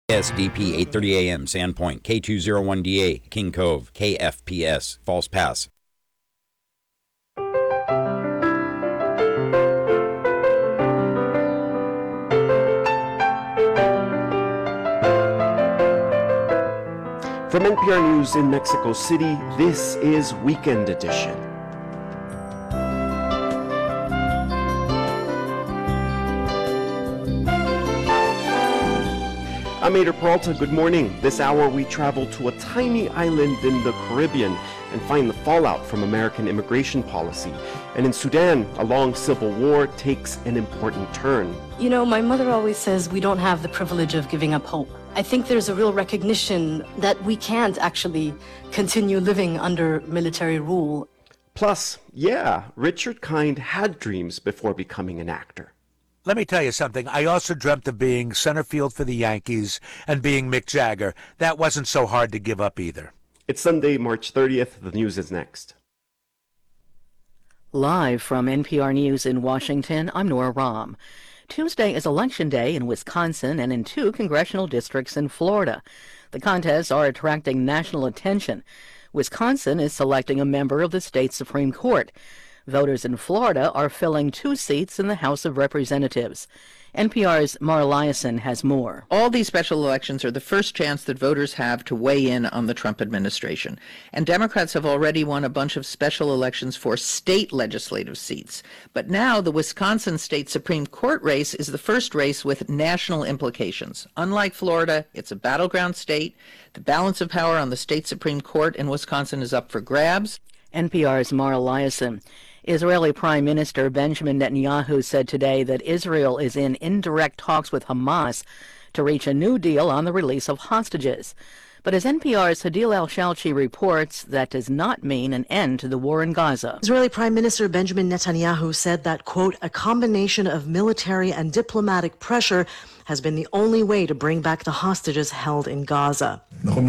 SDP 8:30 a.m. Sandpoint, K201DA, King Cove, KFPS, False Pass. From NPR News in Mexico City, this is Weekend Edition. I'm Ader Peralta. Good morning. This hour we travel to a tiny island in the Caribbean and find the fallout from American immigration policy. And in Sudan, a long civil war takes an important turn. You know, my mother always says we don't have the privilege of giving up hope. I think there's a real recognition that we can't actually continue living under military rule. Plus, Richard Kind had dreams before becoming an actor. Let me tell you something. I also dreamt of being center field for the Yankees and being Mick Jagger. That wasn't so hard to give up either. It's Sunday, March 30th. The news is next. Live from NPR News in Washington, I'm Nora Rahm. Tuesday is Election Day in Wisconsin and in 2 congressional districts in Florida. The contests are attracting national attention. Wisconsin is selecting a member of the state Supreme Court. Voters in Florida are filling 2 seats in the House of Representatives. NPR's Mara Liasson has more. All these special elections are the first chance that voters have to weigh in on the Trump administration. And Democrats have already won a bunch of special elections for state legislative seats. But now the Wisconsin State Supreme Court race is the first race with national implications. Unlike Florida, it's a battleground state. The balance of power on the state Supreme Court in Wisconsin is up for grabs. NPR's Mara Liasson. Israeli Prime Minister Benjamin Netanyahu said today that Israel is in indirect talks with Hamas to reach a new deal on the release of hostages. But as NPR's Hadil Al-Shalchi reports, that does not mean an end to the war in Gaza. Israeli Prime Minister Benjamin Netanyahu said that, quote, a combination of military and diplomatic pressure has been the only way to bring back the hostages held in Gaza.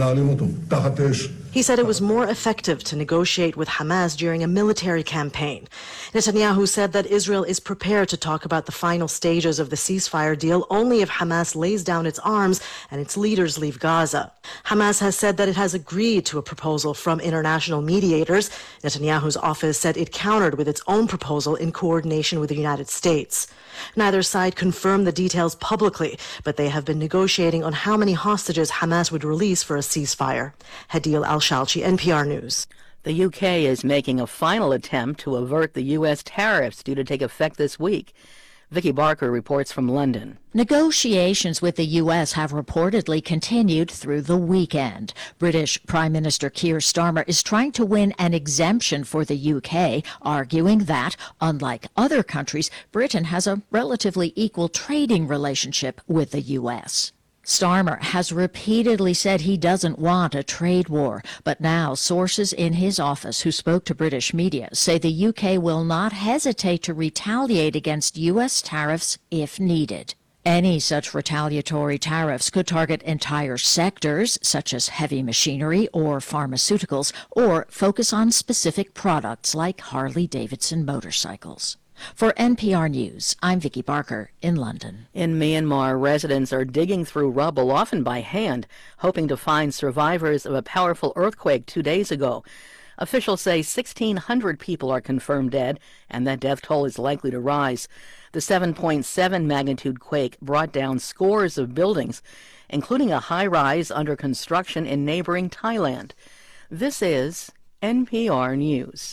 He said it was more effective to negotiate with Hamas during a military campaign. Netanyahu said that Israel is prepared to talk about the final stages of the ceasefire deal only if Hamas lays down its arms and its leaders leave Gaza. Hamas has said that it has agreed to a proposal from international mediators. Netanyahu's office said it countered with its own proposal in coordination with the United States. Neither side confirmed the details publicly, but they have been negotiating on how many hostages Hamas would release for a ceasefire. Hadil Al-Shalchi, NPR News. The UK is making a final attempt to avert the U.S. tariffs due to take effect this week. Vicky Barker reports from London. Negotiations with the U.S. have reportedly continued through the weekend. British Prime Minister Keir Starmer is trying to win an exemption for the U.K., arguing that, unlike other countries, Britain has a relatively equal trading relationship with the U.S. Starmer has repeatedly said he doesn't want a trade war, but now sources in his office who spoke to British media say the UK will not hesitate to retaliate against U.S. tariffs if needed. Any such retaliatory tariffs could target entire sectors, such as heavy machinery or pharmaceuticals, or focus on specific products like Harley-Davidson motorcycles. For NPR News, I'm Vicky Barker in London. In Myanmar, residents are digging through rubble, often by hand, hoping to find survivors of a powerful earthquake 2 days ago. Officials say 1,600 people are confirmed dead, and that death toll is likely to rise. The 7.7 magnitude quake brought down scores of buildings, including a high-rise under construction in neighboring Thailand. This is NPR News.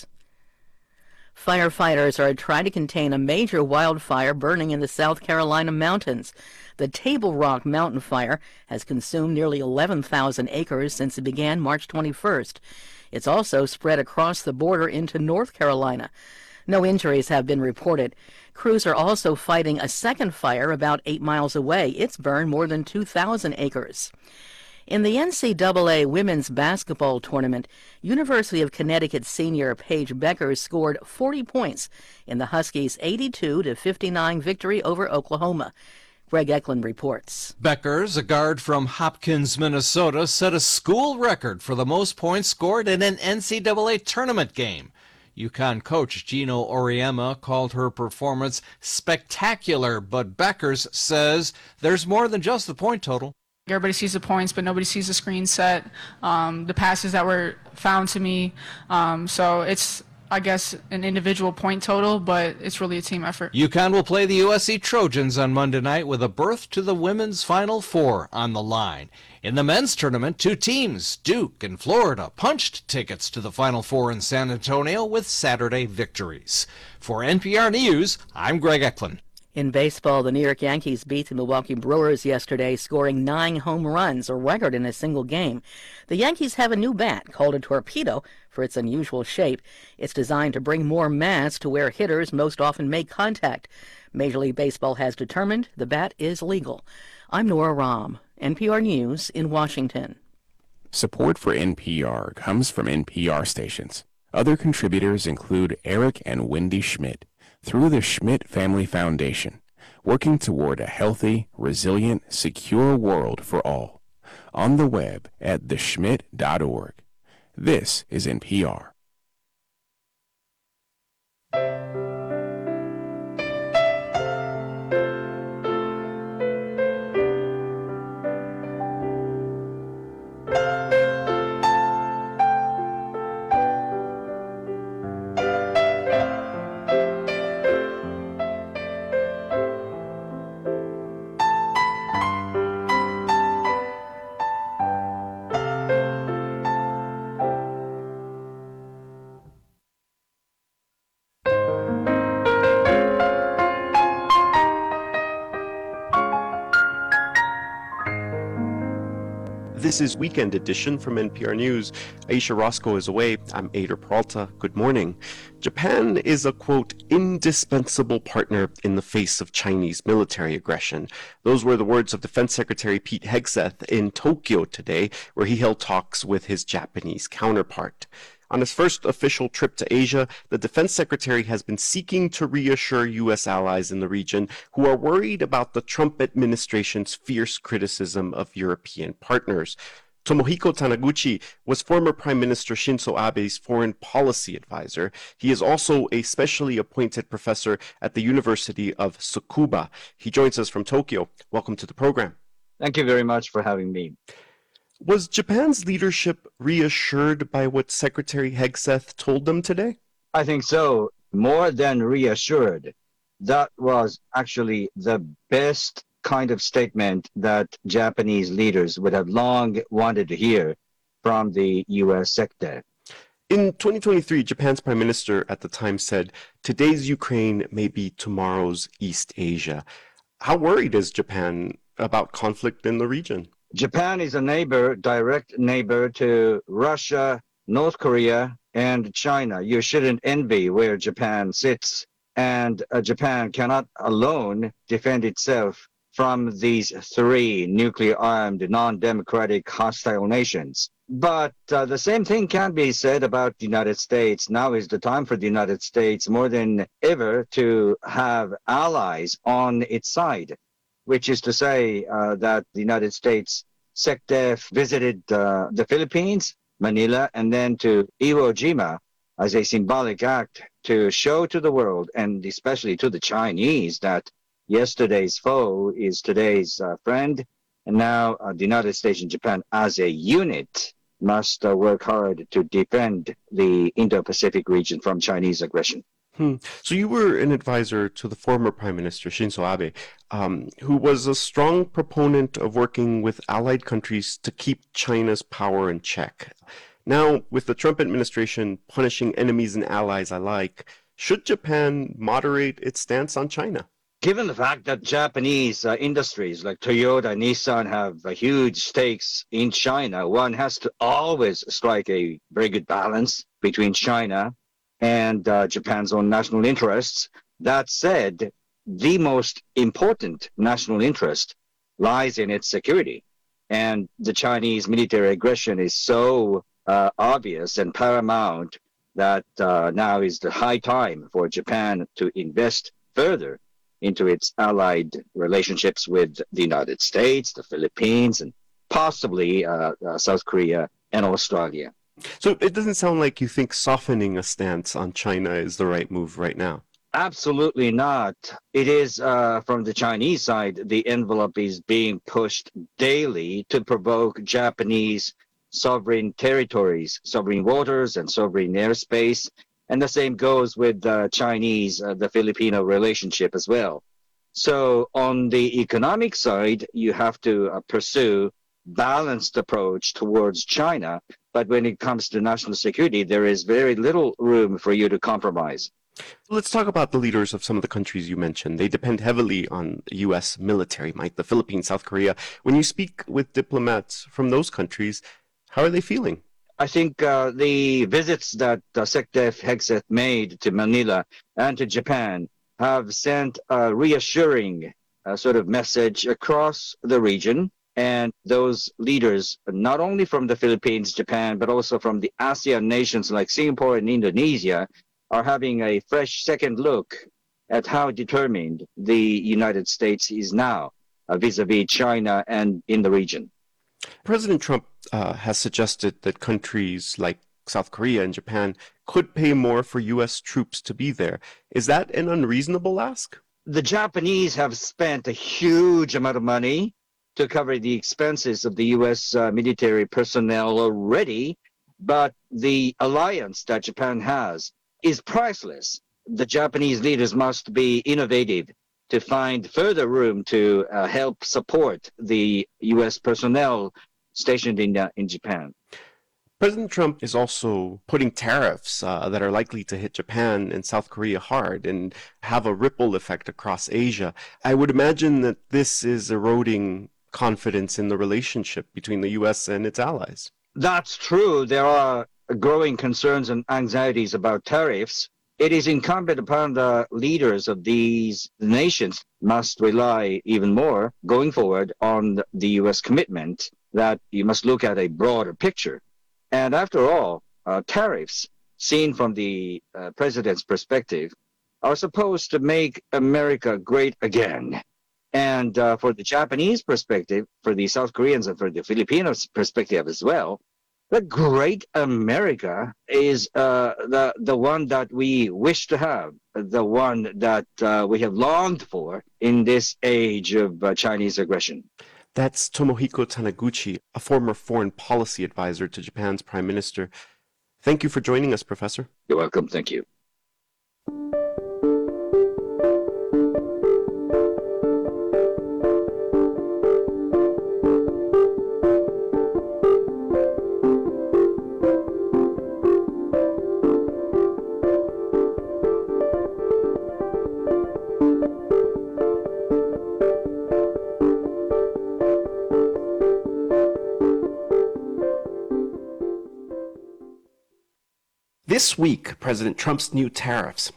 Firefighters are trying to contain a major wildfire burning in the South Carolina mountains. The Table Rock Mountain Fire has consumed nearly 11,000 acres since it began March 21st. It's also spread across the border into North Carolina. No injuries have been reported. Crews are also fighting a second fire about 8 miles away. It's burned more than 2,000 acres. In the NCAA women's basketball tournament, University of Connecticut senior Paige Becker scored 40 points in the Huskies' 82-59 victory over Oklahoma. Greg Eklund reports. Beckers, a guard from Hopkins, Minnesota, set a school record for the most points scored in an NCAA tournament game. UConn coach Gino Auriemma called her performance spectacular, but Beckers says there's more than just the point total. Everybody sees the points, but nobody sees the screen set, the passes that were found to me. So it's, I guess, an individual point total, but it's really a team effort. UConn will play the USC Trojans on Monday night with a berth to the women's Final Four on the line. In the men's tournament, two teams, Duke and Florida, punched tickets to the Final Four in San Antonio with Saturday victories. For NPR News, I'm Greg Eklund. In baseball, the New York Yankees beat the Milwaukee Brewers yesterday, scoring 9 home runs, a record in a single game. The Yankees have a new bat called a torpedo for its unusual shape. It's designed to bring more mass to where hitters most often make contact. Major League Baseball has determined the bat is legal. I'm Nora Rahm, NPR News in Washington. Support for NPR comes from NPR stations. Other contributors include Eric and Wendy Schmidt, through the Schmidt Family Foundation, working toward a healthy, resilient, secure world for all. On the web at theschmidt.org. This is NPR. This is Weekend Edition from NPR News. Aisha Roscoe is away. I'm Ader Peralta. Good morning. Japan is a, quote, indispensable partner in the face of Chinese military aggression. Those were the words of Defense Secretary Pete Hegseth in Tokyo today, where he held talks with his Japanese counterpart. On his first official trip to Asia, the defense secretary has been seeking to reassure U.S. allies in the region who are worried about the Trump administration's fierce criticism of European partners. Tomohiko Taniguchi was former Prime Minister Shinzo Abe's foreign policy advisor. He is also a specially appointed professor at the University of Tsukuba. He joins us from Tokyo. Welcome to the program. Thank you very much for having me. Was Japan's leadership reassured by what Secretary Hegseth told them today? I think so. More than reassured. That was actually the best kind of statement that Japanese leaders would have long wanted to hear from the U.S. sector. In 2023, Japan's prime minister at the time said, "Today's Ukraine may be tomorrow's East Asia." How worried is Japan about conflict in the region? Japan is a neighbor, direct neighbor to Russia, North Korea, and China. You shouldn't envy where Japan sits, and Japan cannot alone defend itself from these three nuclear-armed, non-democratic, hostile nations. But the same thing can be said about the United States. Now is the time for the United States more than ever to have allies on its side, which is to say that the United States SecDef visited the Philippines, Manila, and then to Iwo Jima as a symbolic act to show to the world, and especially to the Chinese, that yesterday's foe is today's friend. And now the United States and Japan as a unit must work hard to defend the Indo-Pacific region from Chinese aggression. So you were an advisor to the former Prime Minister Shinzo Abe, who was a strong proponent of working with allied countries to keep China's power in check. Now, with the Trump administration punishing enemies and allies alike, should Japan moderate its stance on China? Given the fact that Japanese industries like Toyota and Nissan have huge stakes in China, one has to always strike a very good balance between China and Japan's own national interests. That said, the most important national interest lies in its security. And the Chinese military aggression is so obvious and paramount that now is the high time for Japan to invest further into its allied relationships with the United States, the Philippines, and possibly South Korea and Australia. So it doesn't sound like you think softening a stance on China is the right move right now. Absolutely not. It is from the Chinese side, the envelope is being pushed daily to provoke Japanese sovereign territories, sovereign waters, and sovereign airspace. And the same goes with the Chinese, the Filipino relationship as well. So on the economic side, you have to pursue balanced approach towards China. But when it comes to national security, there is very little room for you to compromise. Let's talk about the leaders of some of the countries you mentioned. They depend heavily on U.S. military might, the Philippines, South Korea. When you speak with diplomats from those countries, how are they feeling? I think the visits that SecDef Hegseth made to Manila and to Japan have sent a reassuring sort of message across the region. And those leaders, not only from the Philippines, Japan, but also from the ASEAN nations like Singapore and Indonesia, are having a fresh second look at how determined the United States is now vis-a-vis China and in the region. President Trump has suggested that countries like South Korea and Japan could pay more for U.S. troops to be there. Is that an unreasonable ask? The Japanese have spent a huge amount of money to cover the expenses of the U.S. Military personnel already, but the alliance that Japan has is priceless. The Japanese leaders must be innovative to find further room to help support the U.S. personnel stationed in Japan. President Trump is also putting tariffs that are likely to hit Japan and South Korea hard and have a ripple effect across Asia. I would imagine that this is eroding confidence in the relationship between the U.S. and its allies. That's true. There are growing concerns and anxieties about tariffs. It is incumbent upon the leaders of these nations must rely even more going forward on the U.S. commitment that you must look at a broader picture. And after all, tariffs, seen from the president's perspective, are supposed to make America great again. And for the Japanese perspective, for the South Koreans and for the Filipinos perspective as well, the great America is the one that we wish to have, the one that we have longed for in this age of Chinese aggression. That's Tomohiko Taniguchi, a former foreign policy advisor to Japan's prime minister. Thank you for joining us, Professor. You're welcome. Thank you. This week, President Trump's new tariffs,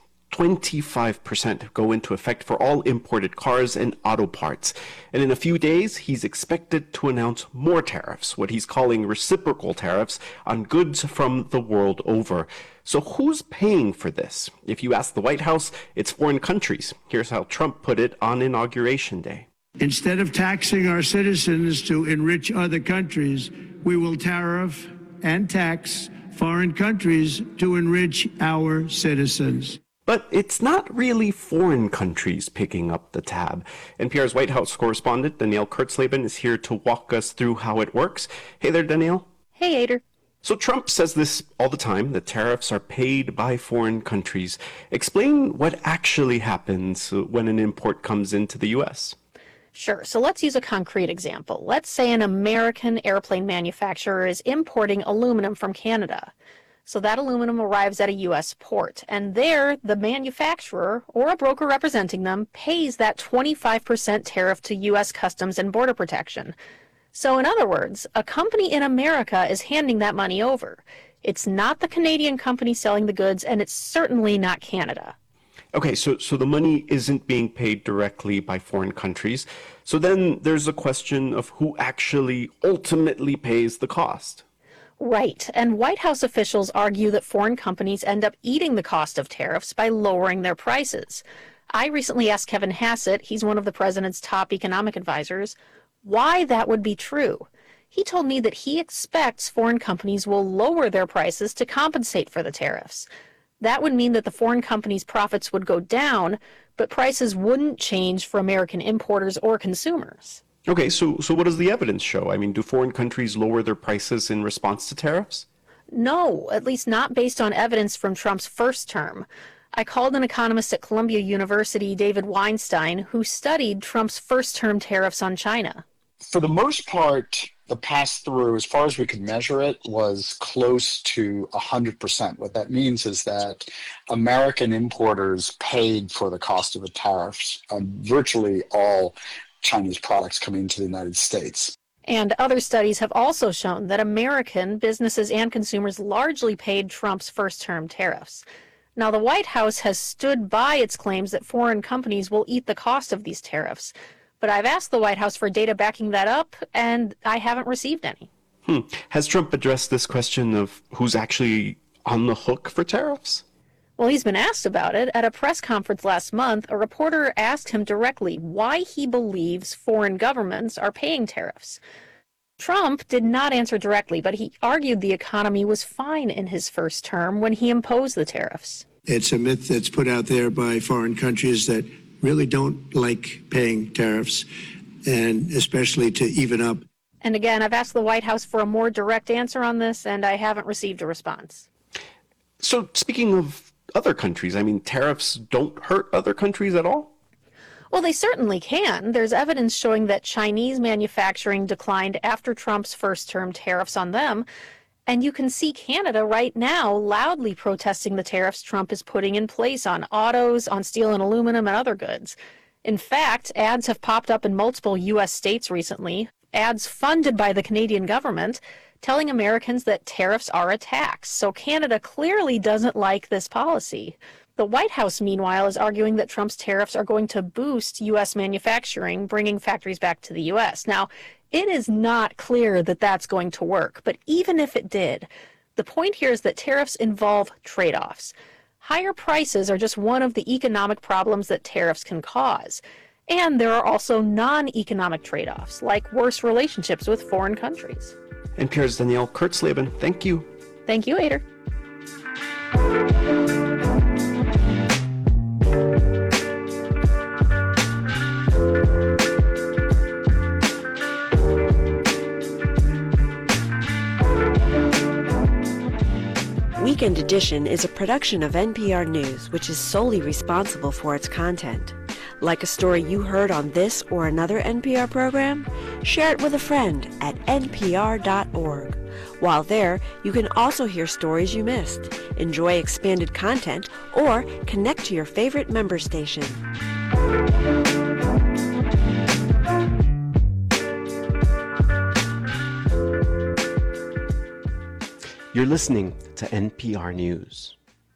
25% go into effect for all imported cars and auto parts. And in a few days, he's expected to announce more tariffs, what he's calling reciprocal tariffs on goods from the world over. So who's paying for this? If you ask the White House, it's foreign countries. Here's how Trump put it on Inauguration Day. Instead of taxing our citizens to enrich other countries, we will tariff and tax foreign countries to enrich our citizens. But it's not really foreign countries picking up the tab. NPR's White House correspondent Danielle Kurtzleben is here to walk us through how it works. Hey there, Danielle. Hey, Ader. So Trump says this all the time, that tariffs are paid by foreign countries. Explain what actually happens when an import comes into the U.S. Sure. So let's use a concrete example. Let's say an American airplane manufacturer is importing aluminum from Canada. So that aluminum arrives at a U.S. port, and there the manufacturer or a broker representing them pays that 25% tariff to U.S. Customs and Border Protection. So in other words, a company in America is handing that money over. It's not the Canadian company selling the goods, and it's certainly not Canada. Okay, so the money isn't being paid directly by foreign countries. So then there's a question of who actually ultimately pays the cost. Right, and White House officials argue that foreign companies end up eating the cost of tariffs by lowering their prices. I recently asked Kevin Hassett, he's one of the president's top economic advisors, why that would be true. He told me that he expects foreign companies will lower their prices to compensate for the tariffs. That would mean that the foreign companies' profits would go down, but prices wouldn't change for American importers or consumers. Okay, so what does the evidence show? I mean, do foreign countries lower their prices in response to tariffs? No, at least not based on evidence from Trump's first term. I called an economist at Columbia University, David Weinstein, who studied Trump's first-term tariffs on China. For the most part, the pass-through, as far as we could measure it, was close to 100%. What that means is that American importers paid for the cost of the tariffs on virtually all Chinese products coming into the United States. And other studies have also shown that American businesses and consumers largely paid Trump's first-term tariffs. Now, the White House has stood by its claims that foreign companies will eat the cost of these tariffs. But I've asked the White House for data backing that up, and I haven't received any. Has Trump addressed this question of who's actually on the hook for tariffs? Well, he's been asked about it. At a press conference last month, a reporter asked him directly why he believes foreign governments are paying tariffs. Trump did not answer directly, but he argued the economy was fine in his first term when he imposed the tariffs. It's a myth that's put out there by foreign countries that really don't like paying tariffs, and especially to even up. And again, I've asked the White House for a more direct answer on this, and I haven't received a response. So speaking of other countries, I mean, tariffs don't hurt other countries at all? Well, they certainly can. There's evidence showing that Chinese manufacturing declined after Trump's first-term tariffs on them. And you can see Canada right now loudly protesting the tariffs Trump is putting in place on autos, on steel and aluminum, and other goods. In fact, ads have popped up in multiple U.S. states recently, ads funded by the Canadian government, telling Americans that tariffs are a tax. So Canada clearly doesn't like this policy. The White House, meanwhile, is arguing that Trump's tariffs are going to boost U.S. manufacturing, bringing factories back to the U.S. Now, it is not clear that that's going to work, but even if it did, the point here is that tariffs involve trade-offs. Higher prices are just one of the economic problems that tariffs can cause. And there are also non-economic trade-offs, like worse relationships with foreign countries. NPR's Danielle Kurtzleben, thank you. Thank you, Ader. Weekend Edition is a production of NPR News, which is solely responsible for its content. Like a story you heard on this or another NPR program? Share it with a friend at npr.org. While there, you can also hear stories you missed, enjoy expanded content, or connect to your favorite member station. You're listening to NPR News.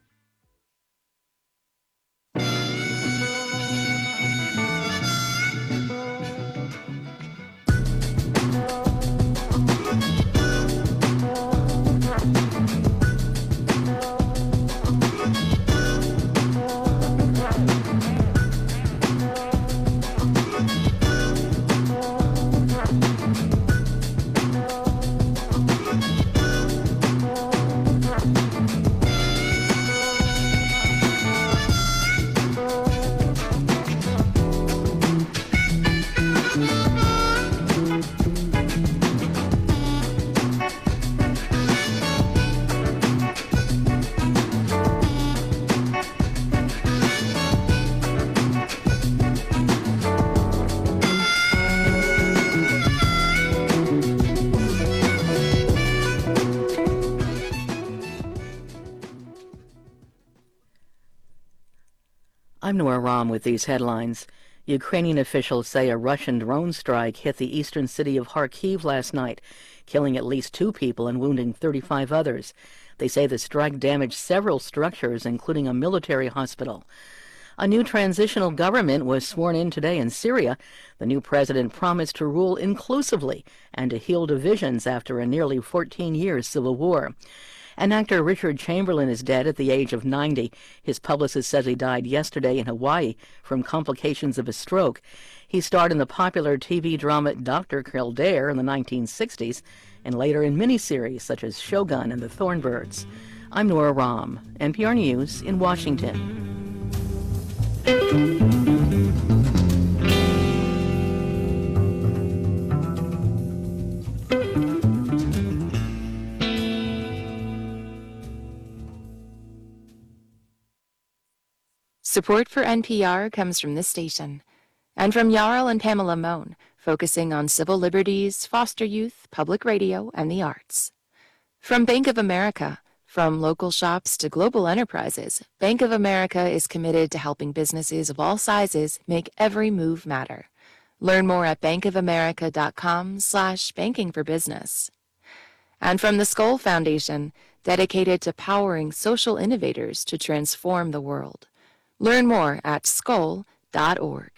I'm Nora Rahm with these headlines. Ukrainian officials say a Russian drone strike hit the eastern city of Kharkiv last night, killing at least 2 people and wounding 35 others. They say the strike damaged several structures, including a military hospital. A new transitional government was sworn in today in Syria. The new president promised to rule inclusively and to heal divisions after a nearly 14-year civil war. And actor Richard Chamberlain is dead at the age of 90. His publicist says he died yesterday in Hawaii from complications of a stroke. He starred in the popular TV drama Dr. Kildare in the 1960s and later in miniseries such as Shogun and The Thornbirds. I'm Nora Rahm, NPR News in Washington. Support for NPR comes from this station and from Jarl and Pamela Mohn, focusing on civil liberties, foster youth, public radio, and the arts. From Bank of America, from local shops to global enterprises, Bank of America is committed to helping businesses of all sizes make every move matter. Learn more at bankofamerica.com/bankingforbusiness. And from the Skoll Foundation, dedicated to powering social innovators to transform the world. Learn more at skoll.org.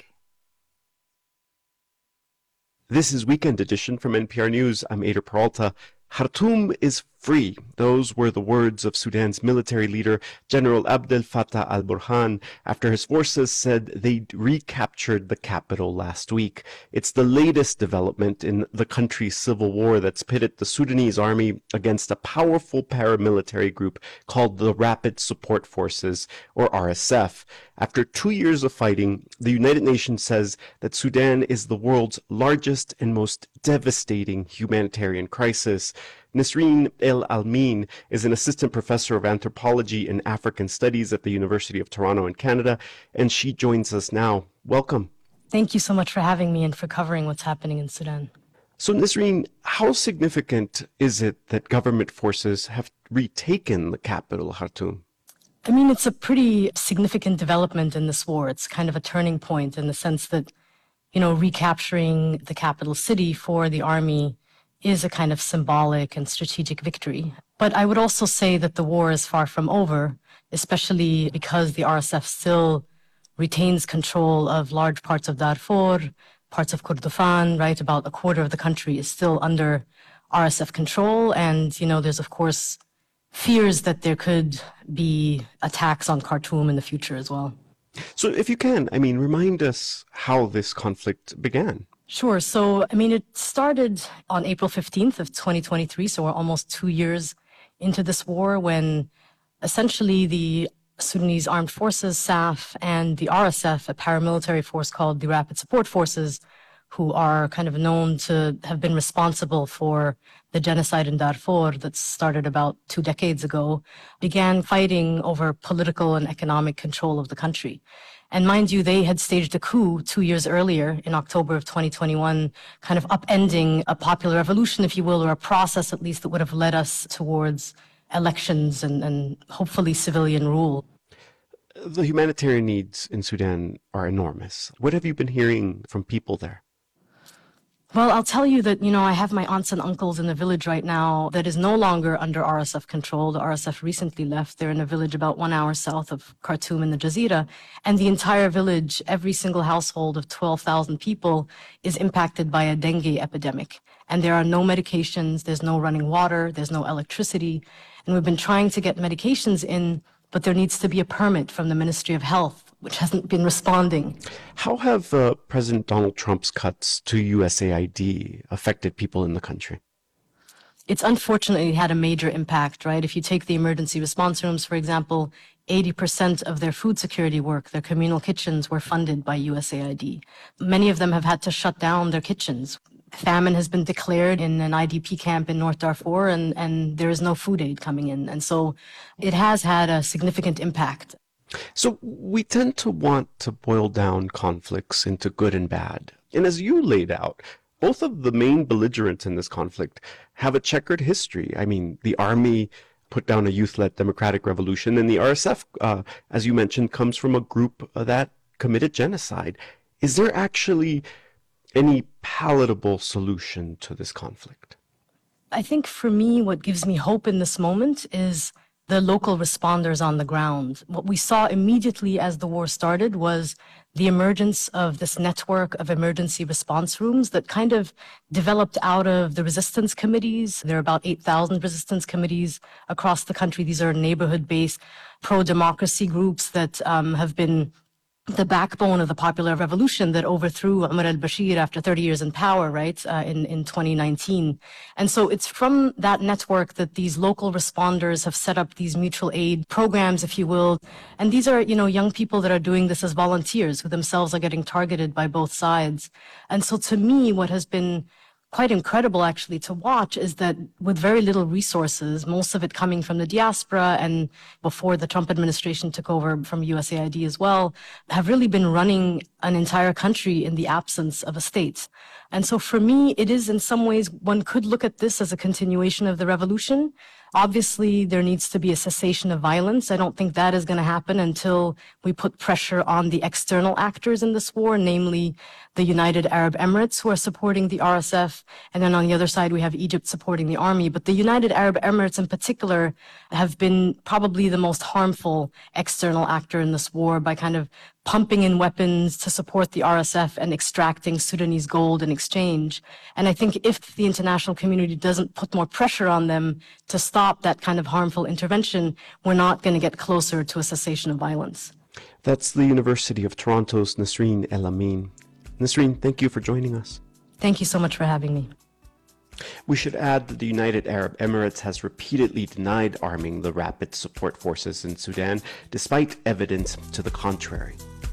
This is Weekend Edition from NPR News. I'm Ada Peralta. Khartoum is free. Those were the words of Sudan's military leader, General Abdel Fattah al-Burhan, after his forces said they'd recaptured the capital last week. It's the latest development in the country's civil war that's pitted the Sudanese army against a powerful paramilitary group called the Rapid Support Forces, or RSF. After 2 years of fighting, the United Nations says that Sudan is the world's largest and most devastating humanitarian crisis. Nisreen El-Almin is an assistant professor of anthropology and African studies at the University of Toronto in Canada, and she joins us now. Welcome. Thank you so much for having me and for covering what's happening in Sudan. So Nisreen, how significant is it that government forces have retaken the capital, Khartoum? I mean, it's a pretty significant development in this war. It's kind of a turning point in the sense that, recapturing the capital city for the army is a kind of symbolic and strategic victory. But I would also say that the war is far from over, especially because the RSF still retains control of large parts of Darfur, parts of Kordofan, right? About a quarter of the country is still under RSF control. And, there's, of course, fears that there could be attacks on Khartoum in the future as well. So if you can, remind us how this conflict began. Sure. So, it started on April 15th of 2023. So we're almost 2 years into this war when essentially the Sudanese Armed Forces, SAF, and the RSF, a paramilitary force called the Rapid Support Forces, who are kind of known to have been responsible for the genocide in Darfur that started about 2 decades ago, began fighting over political and economic control of the country. And mind you, they had staged a coup 2 years earlier in October of 2021, kind of upending a popular revolution, if you will, or a process at least that would have led us towards elections and hopefully civilian rule. The humanitarian needs in Sudan are enormous. What have you been hearing from people there? Well, I'll tell you that, I have my aunts and uncles in a village right now that is no longer under RSF control. The RSF recently left. They're in a village about 1 hour south of Khartoum in the Jazeera. And the entire village, every single household of 12,000 people is impacted by a dengue epidemic. And there are no medications, there's no running water, there's no electricity. And we've been trying to get medications in, but there needs to be a permit from the Ministry of Health, which hasn't been responding. How have President Donald Trump's cuts to USAID affected people in the country? It's unfortunately had a major impact, right? If you take the emergency response rooms, for example, 80% of their food security work, their communal kitchens, were funded by USAID. Many of them have had to shut down their kitchens. Famine has been declared in an IDP camp in North Darfur, and there is no food aid coming in. And so it has had a significant impact. So we tend to want to boil down conflicts into good and bad. And as you laid out, both of the main belligerents in this conflict have a checkered history. The army put down a youth-led democratic revolution, and the RSF, as you mentioned, comes from a group that committed genocide. Is there actually any palatable solution to this conflict? I think for me, what gives me hope in this moment is the local responders on the ground. What we saw immediately as the war started was the emergence of this network of emergency response rooms that kind of developed out of the resistance committees. There are about 8,000 resistance committees across the country. These are neighborhood-based pro-democracy groups that have been the backbone of the popular revolution that overthrew Omar al-Bashir after 30 years in power, right, in 2019. And so it's from that network that these local responders have set up these mutual aid programs, if you will. And these are, young people that are doing this as volunteers who themselves are getting targeted by both sides. And so to me, what has been quite incredible actually to watch is that with very little resources, most of it coming from the diaspora and before the Trump administration took over from USAID as well, have really been running an entire country in the absence of a state. And so for me, it is in some ways, one could look at this as a continuation of the revolution. Obviously, there needs to be a cessation of violence. I don't think that is going to happen until we put pressure on the external actors in this war, namely the United Arab Emirates, who are supporting the RSF. And then on the other side, we have Egypt supporting the army. But the United Arab Emirates in particular have been probably the most harmful external actor in this war by kind of pumping in weapons to support the RSF and extracting Sudanese gold in exchange. And I think if the international community doesn't put more pressure on them to stop that kind of harmful intervention, we're not going to get closer to a cessation of violence. That's the University of Toronto's Nasreen El-Amin. Nasreen, thank you for joining us. Thank you so much for having me. We should add that the United Arab Emirates has repeatedly denied arming the Rapid Support Forces in Sudan, despite evidence to the contrary.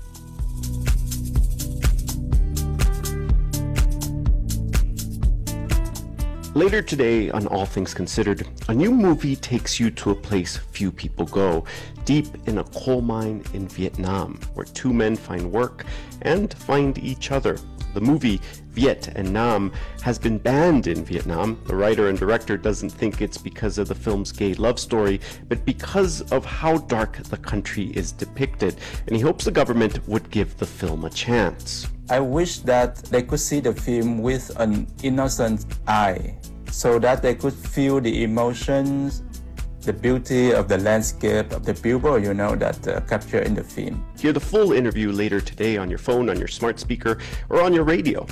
Later today on All Things Considered, a new movie takes you to a place few people go, deep in a coal mine in Vietnam, where two men find work and find each other. The movie Viet and Nam has been banned in Vietnam. The writer and director doesn't think it's because of the film's gay love story, but because of how dark the country is depicted, and he hopes the government would give the film a chance. I wish that they could see the film with an innocent eye, so that they could feel the emotions, the beauty of the landscape of the people, that captured in the film. Hear the full interview later today on your phone, on your smart speaker, or on your radio.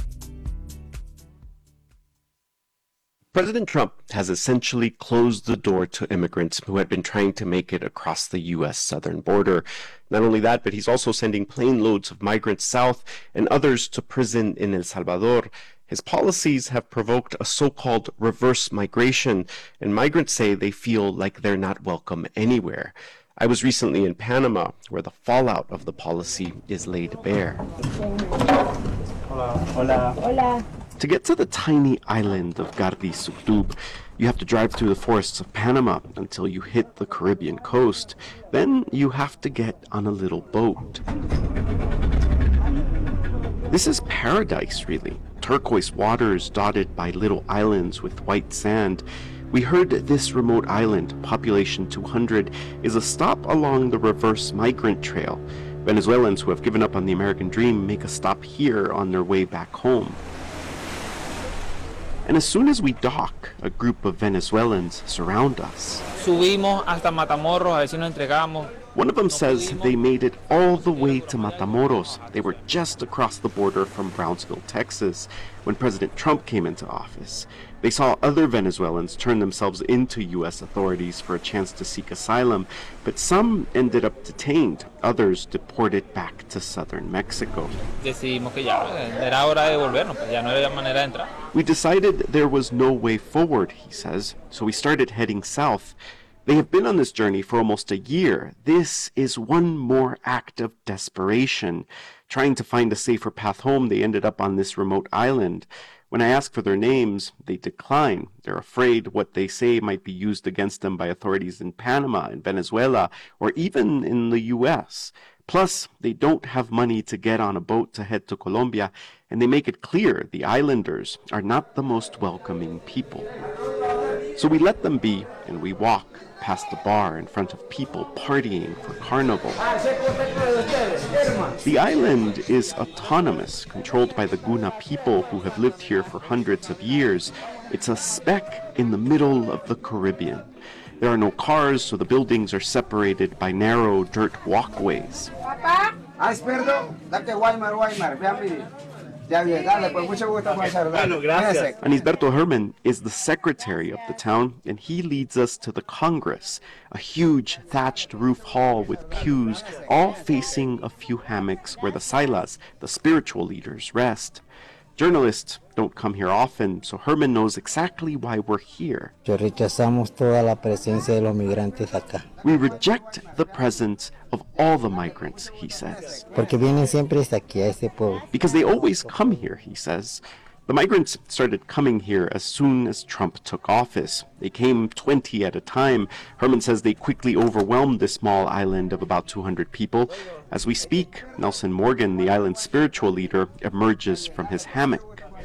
President Trump has essentially closed the door to immigrants who had been trying to make it across the U.S. southern border. Not only that, but he's also sending plane loads of migrants south and others to prison in El Salvador. His policies have provoked a so-called reverse migration, and migrants say they feel like they're not welcome anywhere. I was recently in Panama, where the fallout of the policy is laid bare. Hola. Hola. Hola. To get to the tiny island of Gardi Suktub, you have to drive through the forests of Panama until you hit the Caribbean coast. Then you have to get on a little boat. This is paradise, really. Turquoise waters dotted by little islands with white sand. We heard this remote island, population 200, is a stop along the reverse migrant trail. Venezuelans who have given up on the American dream make a stop here on their way back home. And as soon as we dock, a group of Venezuelans surround us. Subimos hasta Matamoros, a ver si nos entregamos. One of them says they made it all the way to Matamoros. They were just across the border from Brownsville, Texas, when President Trump came into office. They saw other Venezuelans turn themselves into U.S. authorities for a chance to seek asylum, but some ended up detained, others deported back to southern Mexico. Decidimos que ya era hora de volvernos, ya no había manera de entrar. We decided there was no way forward, he says, so we started heading south. They have been on this journey for almost a year. This is one more act of desperation. Trying to find a safer path home, they ended up on this remote island. When I ask for their names, they decline. They're afraid what they say might be used against them by authorities in Panama, in Venezuela, or even in the U.S. Plus, they don't have money to get on a boat to head to Colombia, and they make it clear the islanders are not the most welcoming people. So we let them be, and we walk past the bar in front of people partying for Carnival. The island is autonomous, controlled by the Guna people who have lived here for hundreds of years. It's a speck in the middle of the Caribbean. There are no cars, so the buildings are separated by narrow dirt walkways. Anisberto Herman is the secretary of the town, and he leads us to the Congress, a huge thatched roof hall with pews, all facing a few hammocks where the Sailas, the spiritual leaders, rest. Journalists don't come here often, so Herman knows exactly why we're here. We reject the presence of all the migrants, he says. Because they always come here, he says. The migrants started coming here as soon as Trump took office. They came 20 at a time. Herman says they quickly overwhelmed this small island of about 200 people. As we speak, Nelson Morgan, the island's spiritual leader, emerges from his hammock.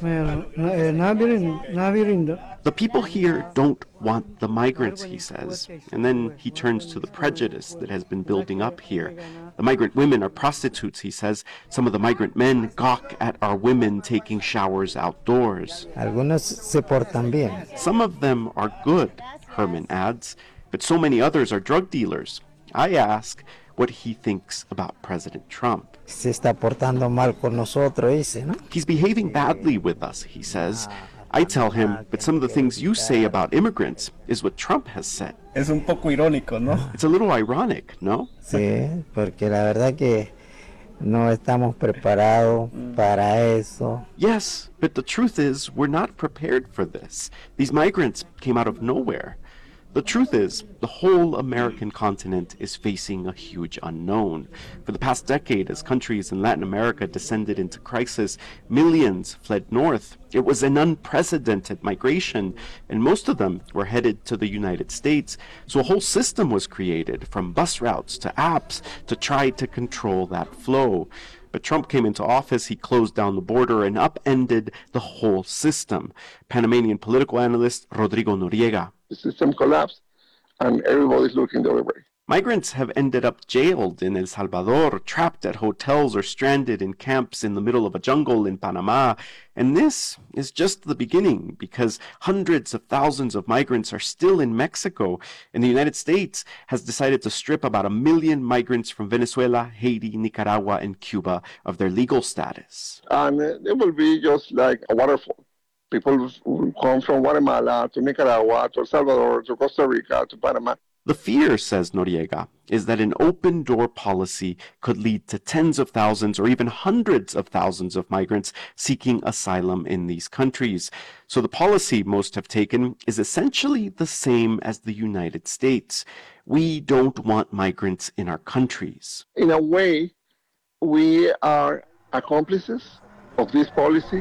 The people here don't want the migrants, he says. And then he turns to the prejudice that has been building up here. The migrant women are prostitutes, he says. Some of the migrant men gawk at our women taking showers outdoors. Some of them are good, Herman adds, but so many others are drug dealers. I ask what he thinks about President Trump. He's behaving badly with us, he says. I tell him, but some of the things you say about immigrants is what Trump has said. It's a little ironic, no? Sí, porque la verdad que no estamos preparados para eso. Yes, but the truth is we're not prepared for this. These migrants came out of nowhere. The truth is, the whole American continent is facing a huge unknown. For the past decade, as countries in Latin America descended into crisis, millions fled north. It was an unprecedented migration, and most of them were headed to the United States. So a whole system was created, from bus routes to apps, to try to control that flow. But Trump came into office, he closed down the border and upended the whole system. Panamanian political analyst Rodrigo Noriega. The system collapsed, and everybody's looking the other way. Migrants have ended up jailed in El Salvador, trapped at hotels, or stranded in camps in the middle of a jungle in Panama. And this is just the beginning, because hundreds of thousands of migrants are still in Mexico, and the United States has decided to strip about 1 million migrants from Venezuela, Haiti, Nicaragua, and Cuba of their legal status. And it will be just like a waterfall. People will come from Guatemala to Nicaragua to El Salvador to Costa Rica to Panama. The fear, says Noriega, is that an open-door policy could lead to tens of thousands or even hundreds of thousands of migrants seeking asylum in these countries. So the policy most have taken is essentially the same as the United States. We don't want migrants in our countries. In a way, we are accomplices of this policy.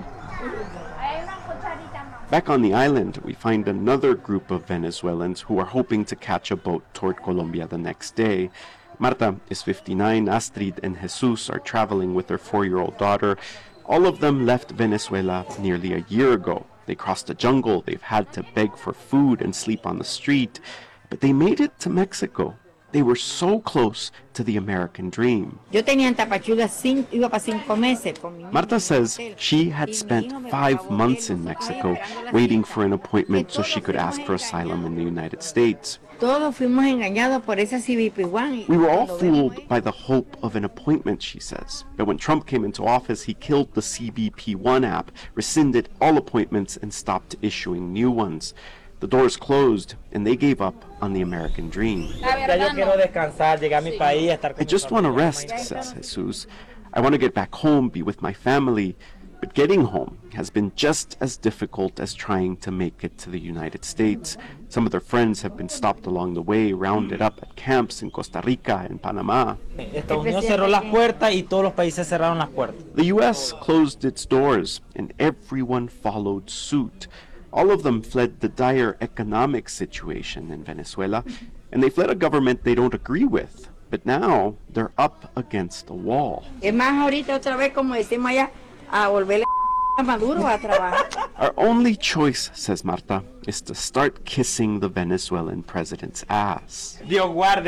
Back on the island, we find another group of Venezuelans who are hoping to catch a boat toward Colombia the next day. Marta is 59, Astrid and Jesus are traveling with their 4-year-old daughter. All of them left Venezuela nearly a year ago. They crossed a jungle, they've had to beg for food and sleep on the street, but they made it to Mexico. They were so close to the American dream. Marta says she had spent 5 months in Mexico waiting for an appointment so she could ask for asylum in the United States. We were all fooled by the hope of an appointment, she says. But when Trump came into office, he killed the CBP-1 app, rescinded all appointments, and stopped issuing new ones. The doors closed, and they gave up on the American dream. I just want to rest, says Jesus. I want to get back home, be with my family. But getting home has been just as difficult as trying to make it to the United States. Some of their friends have been stopped along the way, rounded up at camps in Costa Rica and Panama. The U.S. closed its doors, and everyone followed suit. All of them fled the dire economic situation in Venezuela, and they fled a government they don't agree with. But now they're up against a wall. Our only choice, says Marta, is to start kissing the Venezuelan president's ass. God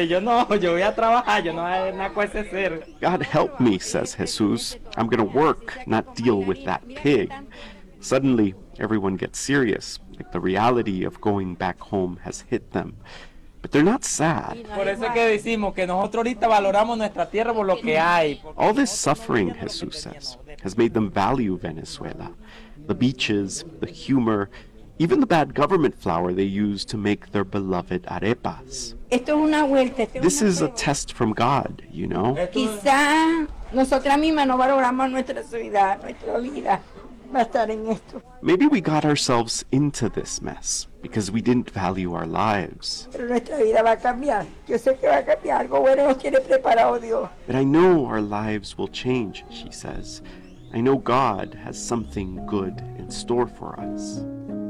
help me, says Jesus. I'm going to work, not deal with that pig. Suddenly, everyone gets serious, like the reality of going back home has hit them. But they're not sad. All this suffering, Jesus says, has made them value Venezuela. The beaches, the humor, even the bad government flour they use to make their beloved arepas. This is a test from God, you know? Quizá nosotras mismas no valoramos nuestra vida, nuestra vida va a estar en esto. Maybe we got ourselves into this mess because we didn't value our lives. Pero nuestra vida va a cambiar. Yo sé que va a cambiar. Algo bueno nos tiene preparado Dios. But I know our lives will change, she says. I know God has something good in store for us.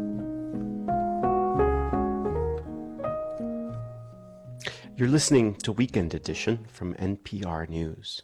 You're listening to Weekend Edition from NPR News.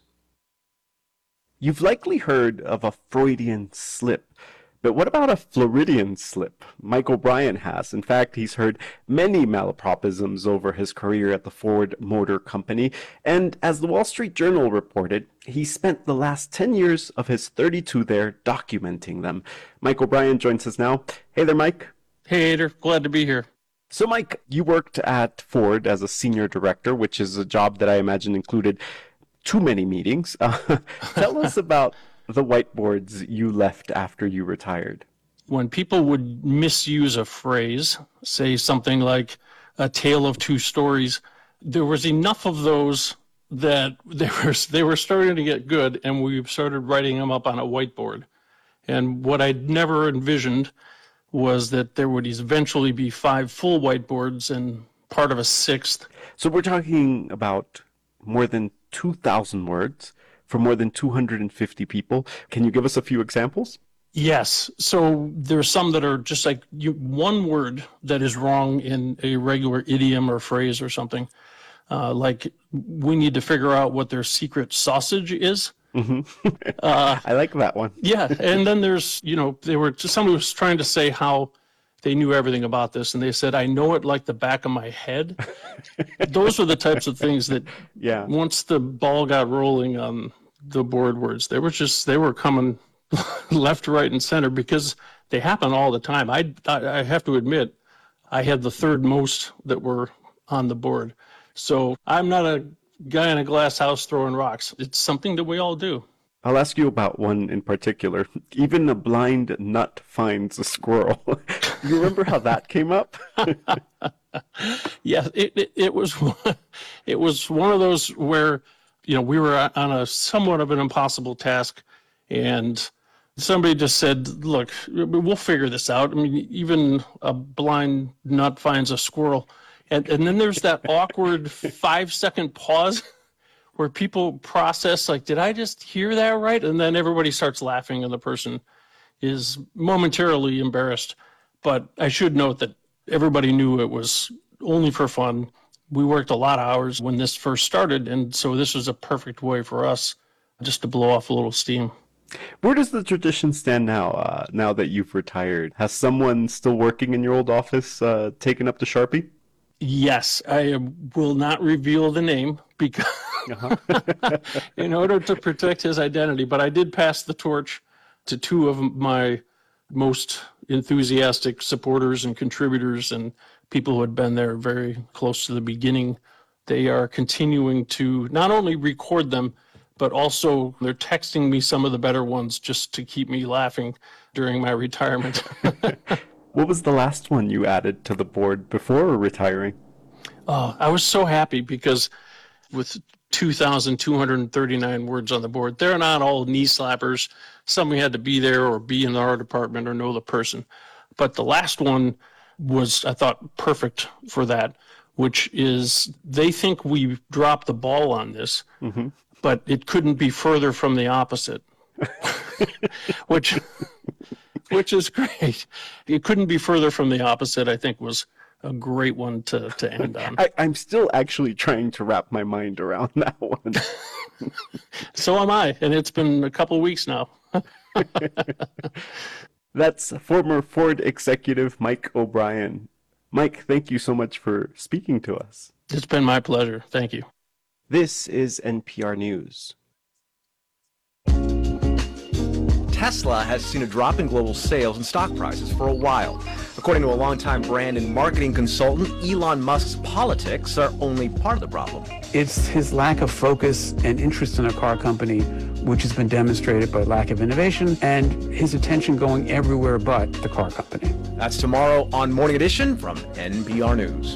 You've likely heard of a Freudian slip, but what about a Floridian slip? Mike O'Brien has. In fact, he's heard many malapropisms over his career at the Ford Motor Company, and as the Wall Street Journal reported, he spent the last 10 years of his 32 there documenting them. Mike O'Brien joins us now. Hey there, Mike. Hey, Ader. Glad to be here. So, Mike, you worked at Ford as a senior director, which is a job that I imagine included too many meetings. Tell us about the whiteboards you left after you retired. When people would misuse a phrase, say something like a tale of two stories, there was enough of those that they were starting to get good, and we started writing them up on a whiteboard. And what I'd never envisioned was that there would eventually be 5 full whiteboards and part of a 6th. So we're talking about more than 2,000 words for more than 250 people. Can you give us a few examples? Yes. So there's some that are just like one word that is wrong in a regular idiom or phrase or something. Like we need to figure out what their secret sausage is. Mm-hmm. I like that one. Yeah. And then there's, somebody was trying to say how they knew everything about this, and they said, I know it like the back of my head. Those are the types of things that, once the ball got rolling on the board words, they were coming left, right, and center because they happen all the time. I have to admit, I had the third most that were on the board. So I'm not a guy in a glass house throwing rocks. It's something that we all do. I'll ask you about one in particular. Even a blind nut finds a squirrel. You remember how that came up? Yeah, it was one of those where, we were on a somewhat of an impossible task, and somebody just said, look, we'll figure this out. I mean, even a blind nut finds a squirrel. And then there's that awkward 5-second pause where people process, like, did I just hear that right? And then everybody starts laughing and the person is momentarily embarrassed. But I should note that everybody knew it was only for fun. We worked a lot of hours when this first started, and so this was a perfect way for us just to blow off a little steam. Where does the tradition stand now, now that you've retired? Has someone still working in your old office taken up the Sharpie? Yes, I will not reveal the name because in order to protect his identity, but I did pass the torch to 2 of my most enthusiastic supporters and contributors and people who had been there very close to the beginning. They are continuing to not only record them, but also they're texting me some of the better ones just to keep me laughing during my retirement. What was the last one you added to the board before retiring? I was so happy because with 2,239 words on the board, they're not all knee slappers. Somebody had to be there or be in the art department or know the person. But the last one was, I thought, perfect for that, which is they think we dropped the ball on this, but it couldn't be further from the opposite, which is great. It couldn't be further from the opposite, I think, was a great one to end on. I'm still actually trying to wrap my mind around that one. So am I, and it's been a couple of weeks now. That's former Ford executive Mike O'Brien. Mike, thank you so much for speaking to us. It's been my pleasure. Thank you. This is NPR News. Tesla has seen a drop in global sales and stock prices for a while. According to a longtime brand and marketing consultant, Elon Musk's politics are only part of the problem. It's his lack of focus and interest in a car company which has been demonstrated by lack of innovation and his attention going everywhere but the car company. That's tomorrow on Morning Edition from NPR News.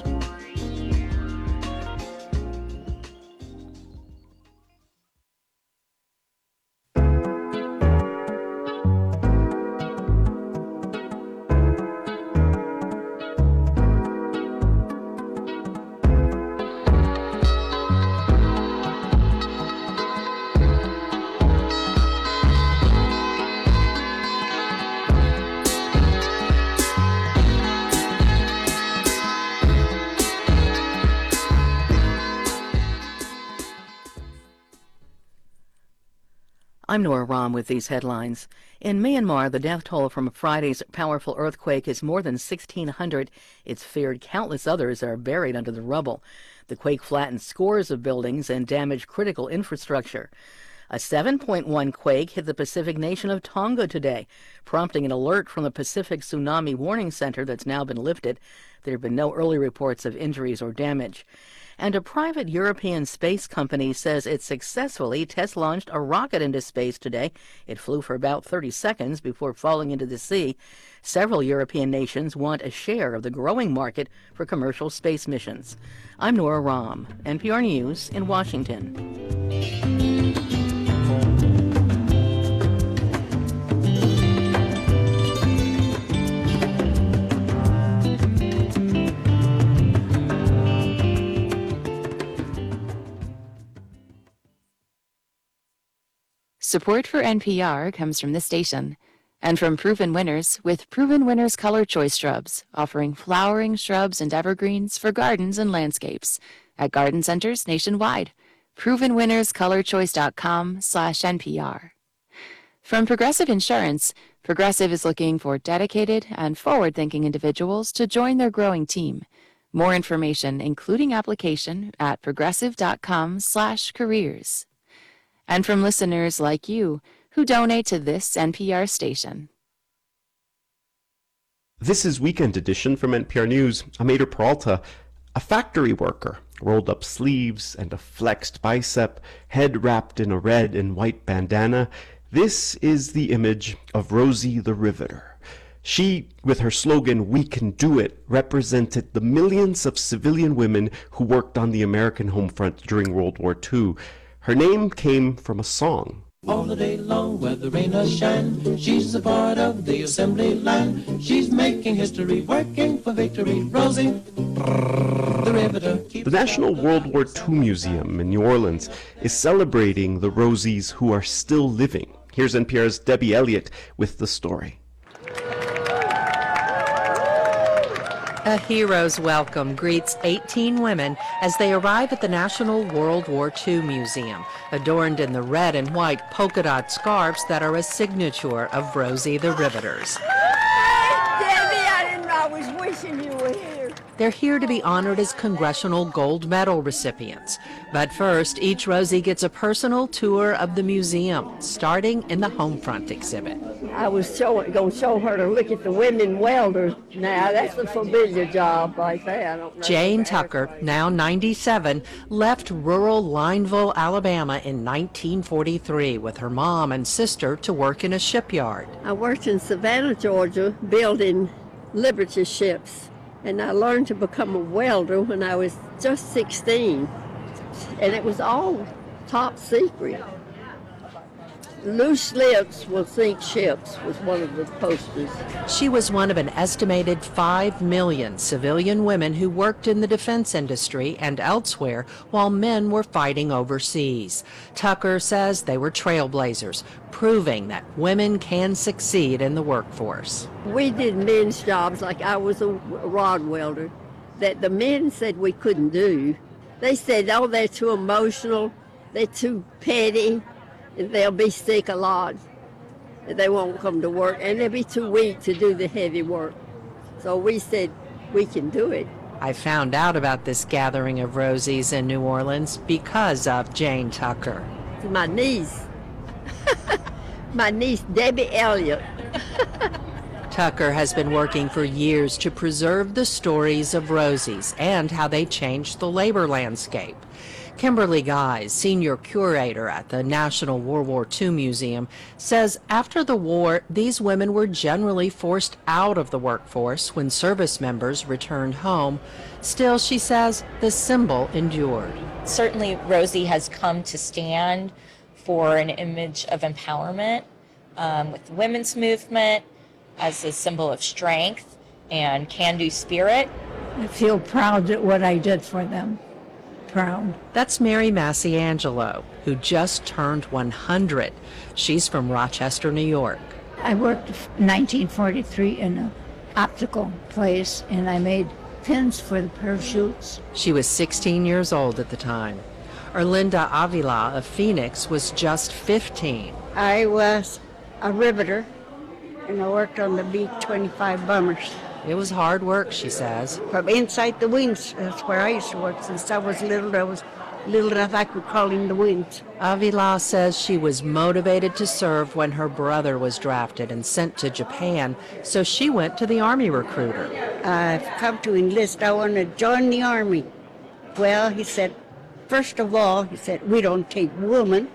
I'm Nora Rahm with these headlines. In Myanmar, the death toll from Friday's powerful earthquake is more than 1,600. It's feared countless others are buried under the rubble. The quake flattened scores of buildings and damaged critical infrastructure. A 7.1 quake hit the Pacific nation of Tonga today, prompting an alert from the Pacific Tsunami Warning Center that's now been lifted. There have been no early reports of injuries or damage. And a private European space company says it successfully test-launched a rocket into space today. It flew for about 30 seconds before falling into the sea. Several European nations want a share of the growing market for commercial space missions. I'm Nora Rahm, NPR News in Washington. Support for NPR comes from this station and from Proven Winners with Proven Winners Color Choice Shrubs, offering flowering shrubs and evergreens for gardens and landscapes at garden centers nationwide. ProvenWinnersColorChoice.com/NPR. From Progressive Insurance, Progressive is looking for dedicated and forward-thinking individuals to join their growing team. More information, including application, at progressive.com/careers. And from listeners like you who donate to this NPR station. This is Weekend Edition from NPR News. I'm Ader Peralta. A factory worker, rolled up sleeves and a flexed bicep, head wrapped in a red and white bandana. This is the image of Rosie the Riveter. She, with her slogan, "We can do it," represented the millions of civilian women who worked on the American home front during World War II. Her name came from a song. All the day long, whether rain or shine, she's a part of the assembly line. She's making history, working for victory. Rosie, the Riveter. The National World War II Museum in New Orleans is celebrating the Rosies who are still living. Here's NPR's Debbie Elliott with the story. A hero's welcome greets 18 women as they arrive at the National World War II Museum, adorned in the red and white polka dot scarves that are a signature of Rosie the Riveters. Debbie, I was wishing you were here. They're here to be honored as Congressional Gold Medal recipients. But first, each Rosie gets a personal tour of the museum, starting in the Homefront exhibit. I was going to show her to look at the women welders. Now, that's a familiar job right there. I don't know. Jane Tucker, now 97, left rural Lineville, Alabama in 1943 with her mom and sister to work in a shipyard. I worked in Savannah, Georgia, building Liberty ships, and I learned to become a welder when I was just 16, and it was all top secret. Loose lips will sink ships was one of the posters. She was one of an estimated 5 million civilian women who worked in the defense industry and elsewhere while men were fighting overseas. Tucker says they were trailblazers, proving that women can succeed in the workforce. We did men's jobs, like I was a rod welder, that the men said we couldn't do. They said, oh, they're too emotional, they're too petty, and they'll be sick a lot. They won't come to work, and they'll be too weak to do the heavy work. So we said, we can do it. I found out about this gathering of Rosies in New Orleans because of Jane Tucker. It's my niece. My niece, Debbie Elliott. Tucker has been working for years to preserve the stories of Rosies and how they changed the labor landscape. Kimberly Guys, senior curator at the National World War II Museum, says after the war, these women were generally forced out of the workforce when service members returned home. Still, she says, the symbol endured. Certainly, Rosie has come to stand for an image of empowerment with the women's movement as a symbol of strength and can-do spirit. I feel proud at what I did for them. Proud. That's Mary Massiangelo, who just turned 100. She's from Rochester, New York. I worked in 1943 in an optical place, and I made pins for the parachutes. She was 16 years old at the time. Erlinda Avila of Phoenix was just 15. I was a riveter, and I worked on the B-25 bombers. It was hard work, she says. From inside the wings, that's where I used to work. Since I was little, I was little enough I could crawl in the wings. Avila says she was motivated to serve when her brother was drafted and sent to Japan, so she went to the Army recruiter. I've come to enlist. I want to join the Army. Well, he said, first of all, he said, we don't take women.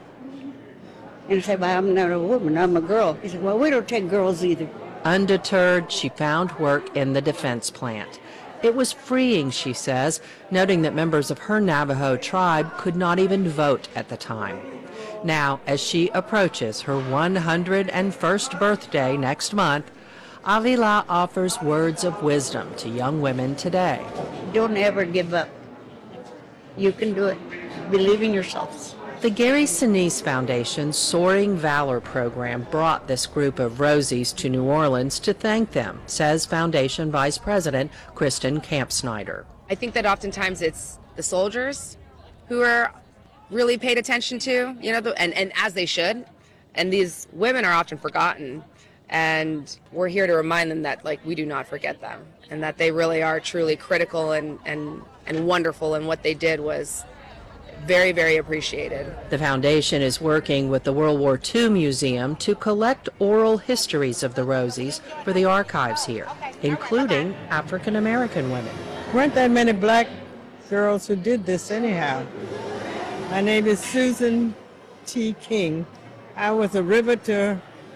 And I said, well, I'm not a woman, I'm a girl. He said, well, we don't take girls either. Undeterred, she found work in the defense plant. It was freeing, she says, noting that members of her Navajo tribe could not even vote at the time. Now, as she approaches her 101st birthday next month, Avila offers words of wisdom to young women today. Don't ever give up. You can do it. Believe in yourselves. The Gary Sinise Foundation's Soaring Valor program brought this group of Rosies to New Orleans to thank them, says Foundation Vice President Kristen Kampsnyder. I think that oftentimes it's the soldiers who are really paid attention to, and as they should. And these women are often forgotten. And we're here to remind them that, we do not forget them, and that they really are truly critical and wonderful, and what they did was very, very appreciated. The foundation is working with the World War II Museum to collect oral histories of the Rosies for the archives here, including African American women. Weren't that many black girls who did this anyhow? My name is Susan T. King. I was a riveter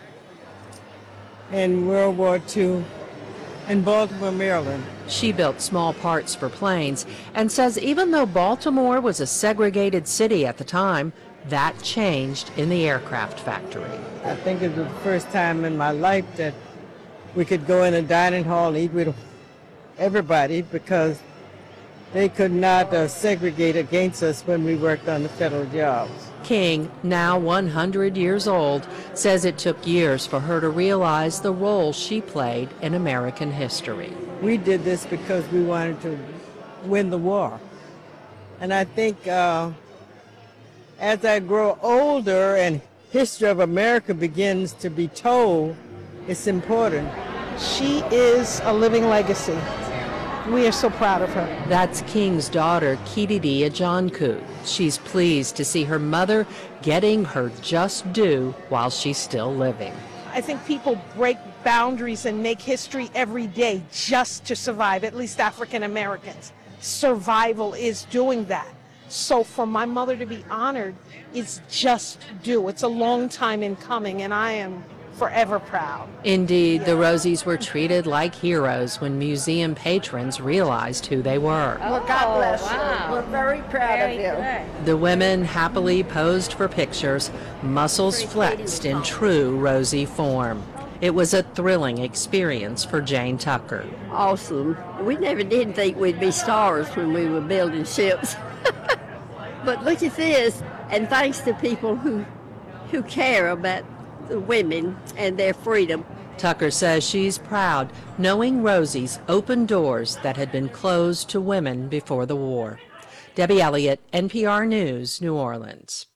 in World War II in Baltimore, Maryland. She built small parts for planes and says even though Baltimore was a segregated city at the time, that changed in the aircraft factory. I think it was the first time in my life that we could go in a dining hall and eat with everybody because they could not segregate against us when we worked on the federal jobs. King, now 100 years old, says it took years for her to realize the role she played in American history. We did this because we wanted to win the war. And I think as I grow older and history of America begins to be told, it's important. She is a living legacy. We are so proud of her. That's King's daughter, Kididi Ajanku. She's pleased to see her mother getting her just due while she's still living. I think people break boundaries and make history every day just to survive, at least African Americans. Survival is doing that. So for my mother to be honored, it's just due. It's a long time in coming, and I am forever proud. Indeed, the Rosies were treated like heroes when museum patrons realized who they were. Well, God bless you. We're very proud of you. The women happily posed for pictures, muscles flexed in true Rosie form. It was a thrilling experience for Jane Tucker. Awesome. We never did think we'd be stars when we were building ships. But look at this, and thanks to people who care about the women and their freedom. Tucker says she's proud knowing Rosie's opened doors that had been closed to women before the war. Debbie Elliott, NPR News, New Orleans.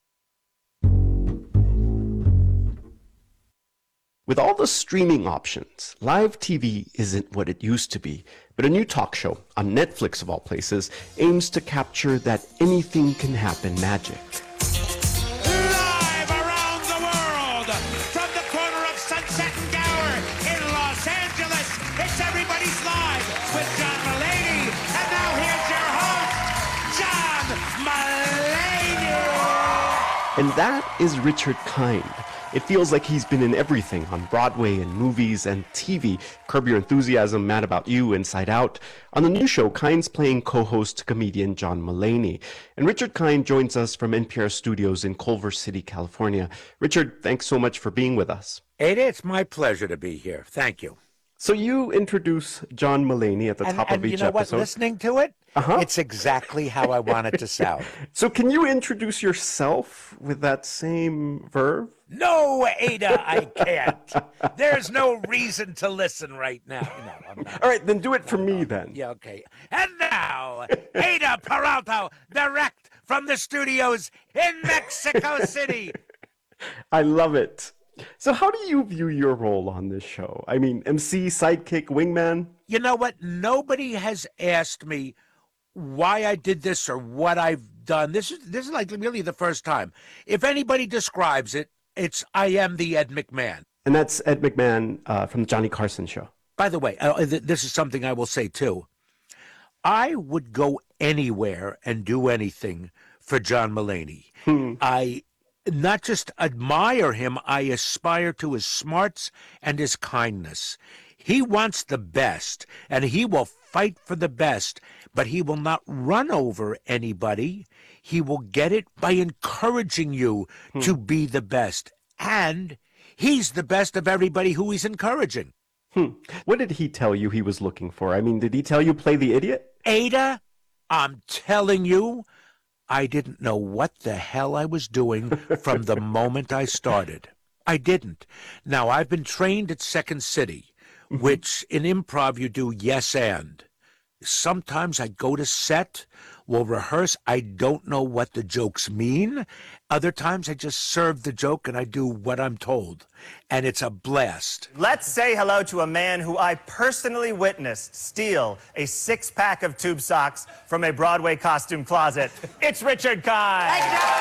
With all the streaming options, live TV isn't what it used to be, but a new talk show on Netflix, of all places, aims to capture that anything can happen magic. Live around the world, from the corner of Sunset and Gower in Los Angeles, it's Everybody's Live with John Mulaney. And now here's your host, John Mulaney. And that is Richard Kind. It feels like he's been in everything on Broadway and movies and TV. Curb Your Enthusiasm, Mad About You, Inside Out. On the new show, Kind's playing co-host comedian John Mulaney. And Richard Kind joins us from NPR studios in Culver City, California. Richard, thanks so much for being with us. Ada, it's my pleasure to be here. Thank you. So you introduce John Mulaney at the top of each you know episode. What? Listening to it, it's exactly how I want it to sound. So can you introduce yourself with that same verb? No, Ada, I can't. There's no reason to listen right now. No, I'm not. All right, then do it for me then. Yeah, okay. And now, Ada Peralta, direct from the studios in Mexico City. I love it. So how do you view your role on this show? I mean, MC, sidekick, wingman? You know what? Nobody has asked me why I did this or what I've done. This is like really the first time. If anybody describes it, it's I am the Ed McMahon. And that's Ed McMahon from the Johnny Carson show. By the way, this is something I will say too. I would go anywhere and do anything for John Mulaney. I not just admire him, I aspire to his smarts and his kindness. He wants the best, and he will fight for the best, but he will not run over anybody. He will get it by encouraging you to be the best. And he's the best of everybody who he's encouraging. What did he tell you he was looking for? I mean, did he tell you play the idiot? Ada, I'm telling you, I didn't know what the hell I was doing from the moment I started. I didn't. Now, I've been trained at Second City, which in improv you do yes and. Sometimes I go to set, we'll rehearse, I don't know what the jokes mean. Other times I just serve the joke and I do what I'm told. And it's a blast. Let's say hello to a man who I personally witnessed steal a 6-pack of tube socks from a Broadway costume closet. It's Richard Kind. Thank you.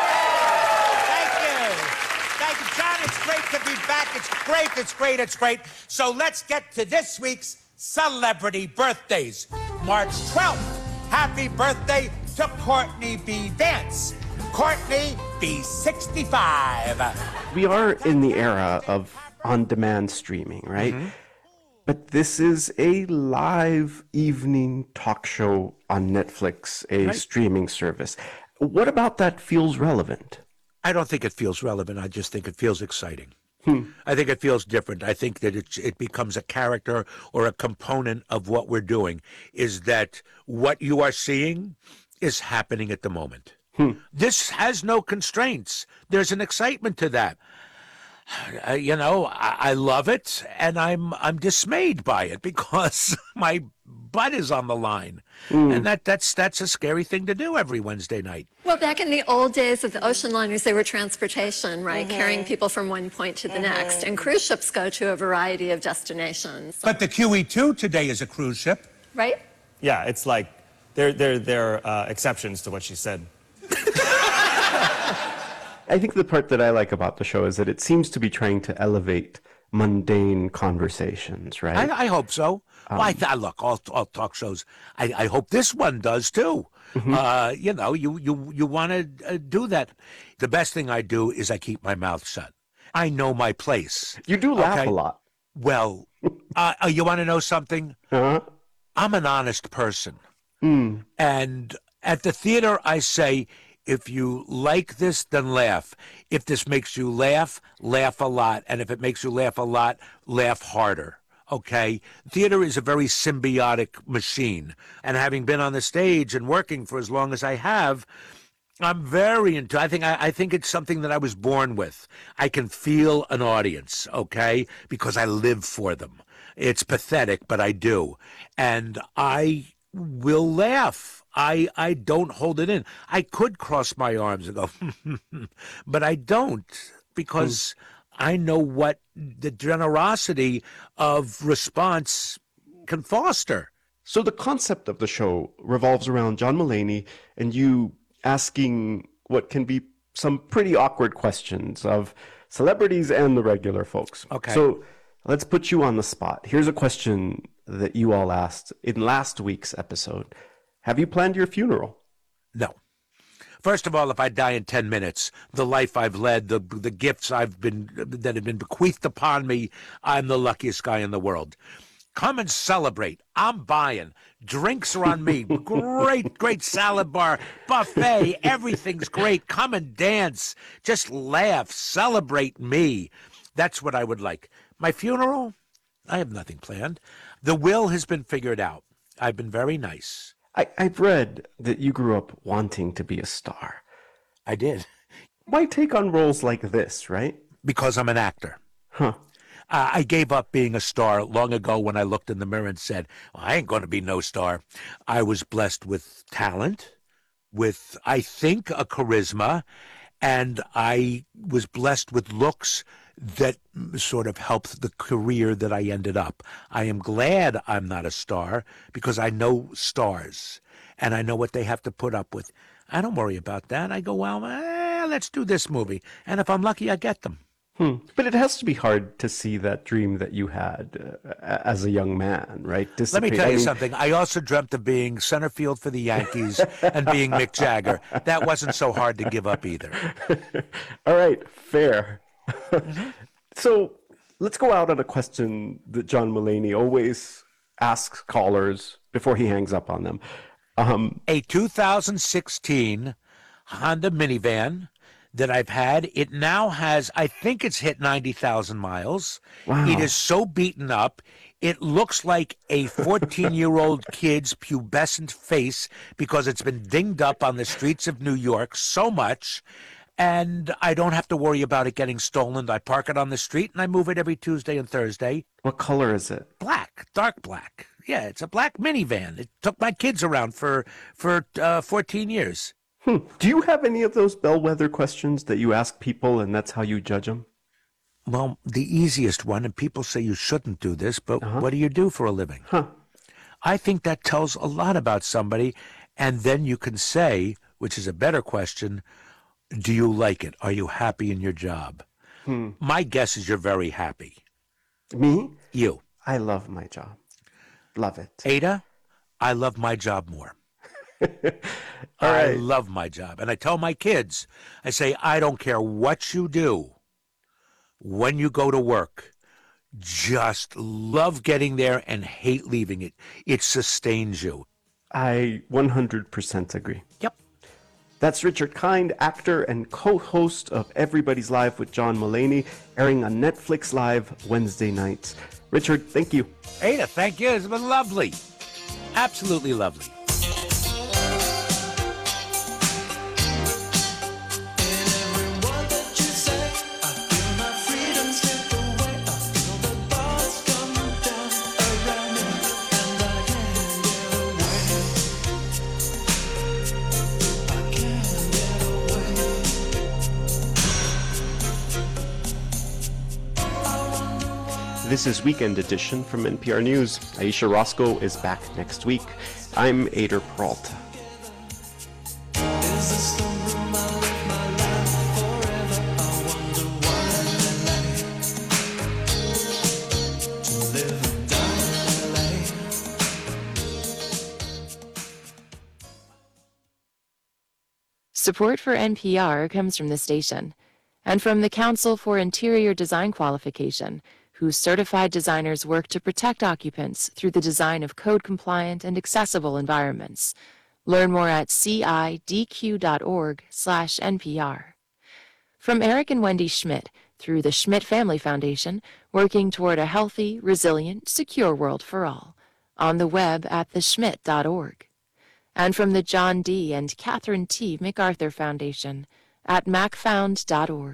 Thank you, John. It's great to be back. It's great, it's great, it's great. So let's get to this week's celebrity birthdays. March 12th, happy birthday to Courtney B. Vance. Courtney B. 65. We are in the era of on-demand streaming, right? But this is a live evening talk show on Netflix, a streaming service. What about that feels relevant? I don't think it feels relevant. I just think it feels exciting. I think it feels different. I think that it becomes a character or a component of what we're doing, is that what you are seeing is happening at the moment. This has no constraints. There's an excitement to that. I love it, and I'm dismayed by it because my butt is on the line, and that's a scary thing to do every Wednesday night. Well, back in the old days of the ocean liners, they were transportation, right? Carrying people from one point to the next. And cruise ships go to a variety of destinations. But the QE2 today is a cruise ship. Right? Yeah, it's like there are exceptions to what she said. I think the part that I like about the show is that it seems to be trying to elevate mundane conversations, right? I hope so. Look, all talk shows, I hope this one does too. You want to do that. The best thing I do is I keep my mouth shut. I know my place. You do laugh a lot. Well, you want to know something? I'm an honest person. And at the theater, I say, if you like this, then laugh. If this makes you laugh, laugh a lot. And if it makes you laugh a lot, laugh harder. Okay? Theater is a very symbiotic machine. And having been on the stage and working for as long as I have, I'm very into. I think it's something that I was born with. I can feel an audience, okay? Because I live for them. It's pathetic, but I do. And I will laugh. I don't hold it in. I could cross my arms and go, but I don't, because I know what the generosity of response can foster. So the concept of the show revolves around John Mulaney and you asking what can be some pretty awkward questions of celebrities and the regular folks. Okay. So let's put you on the spot. Here's a question that you all asked in last week's episode. Have you planned your funeral? No. First of all, if I die in 10 minutes, the life I've led, the gifts that have been bequeathed upon me, I'm the luckiest guy in the world. Come and celebrate. I'm buying. Drinks are on me. Great salad bar, buffet. Everything's great. Come and dance. Just laugh. Celebrate me. That's what I would like. My funeral? I have nothing planned. The will has been figured out. I've been very nice. I've read that you grew up wanting to be a star. I did. Why take on roles like this, right? Because I'm an actor. Huh. I gave up being a star long ago when I looked in the mirror and said, well, I ain't going to be no star. I was blessed with talent, with, I think, a charisma, and I was blessed with looks that sort of helped the career that I ended up. I am glad I'm not a star because I know stars and I know what they have to put up with. I don't worry about that. I go, well, let's do this movie. And if I'm lucky, I get them. But it has to be hard to see that dream that you had as a young man, right? Let me tell you something. I also dreamt of being center field for the Yankees and being Mick Jagger. That wasn't so hard to give up either. All right, fair. So let's go out on a question that John Mulaney always asks callers before he hangs up on them. A 2016 Honda minivan that I've had. It now has, I think it's hit 90,000 miles. Wow. It is so beaten up. It looks like a 14-year-old kid's pubescent face because it's been dinged up on the streets of New York so much. And I don't have to worry about it getting stolen. I park it on the street and I move it every Tuesday and Thursday. What color is it? Black, dark black. Yeah, it's a black minivan. It took my kids around for 14 years. Do you have any of those bellwether questions that you ask people and that's how you judge them? Well, the easiest one, and people say you shouldn't do this, but what do you do for a living? I think that tells a lot about somebody, and then you can say, which is a better question, do you like it? Are you happy in your job? My guess is you're very happy. Me? You. I love my job. Love it. Ada, I love my job more. All right. I love my job. And I tell my kids, I say, I don't care what you do when you go to work. Just love getting there and hate leaving it. It sustains you. I 100% agree. Yep. That's Richard Kind, actor and co-host of Everybody's Live with John Mulaney, airing on Netflix Live Wednesday nights. Richard, thank you. Ada, thank you. It's been lovely. Absolutely lovely. This is Weekend Edition from NPR News. Aisha Roscoe is back next week. I'm Ader Peralta. Support for NPR comes from the station and from the Council for Interior Design Qualification, whose certified designers work to protect occupants through the design of code-compliant and accessible environments. Learn more at cidq.org/NPR. From Eric and Wendy Schmidt, through the Schmidt Family Foundation, working toward a healthy, resilient, secure world for all. On the web at theschmidt.org. And from the John D. and Catherine T. MacArthur Foundation at macfound.org.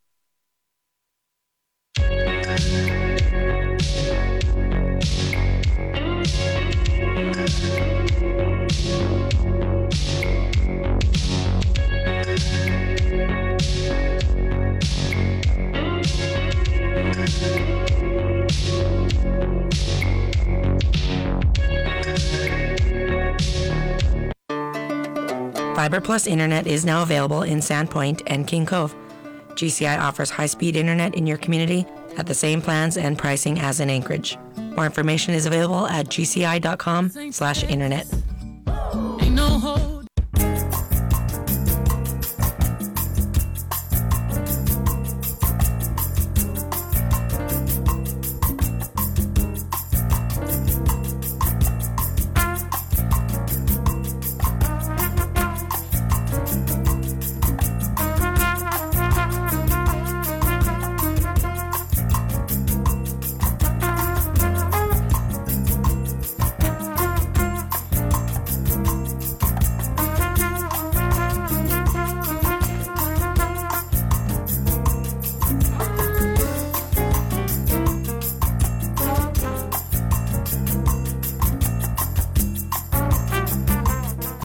Fiber Plus Internet is now available in Sandpoint and King Cove. GCI offers high-speed internet in your community at the same plans and pricing as in Anchorage. More information is available at gci.com/internet.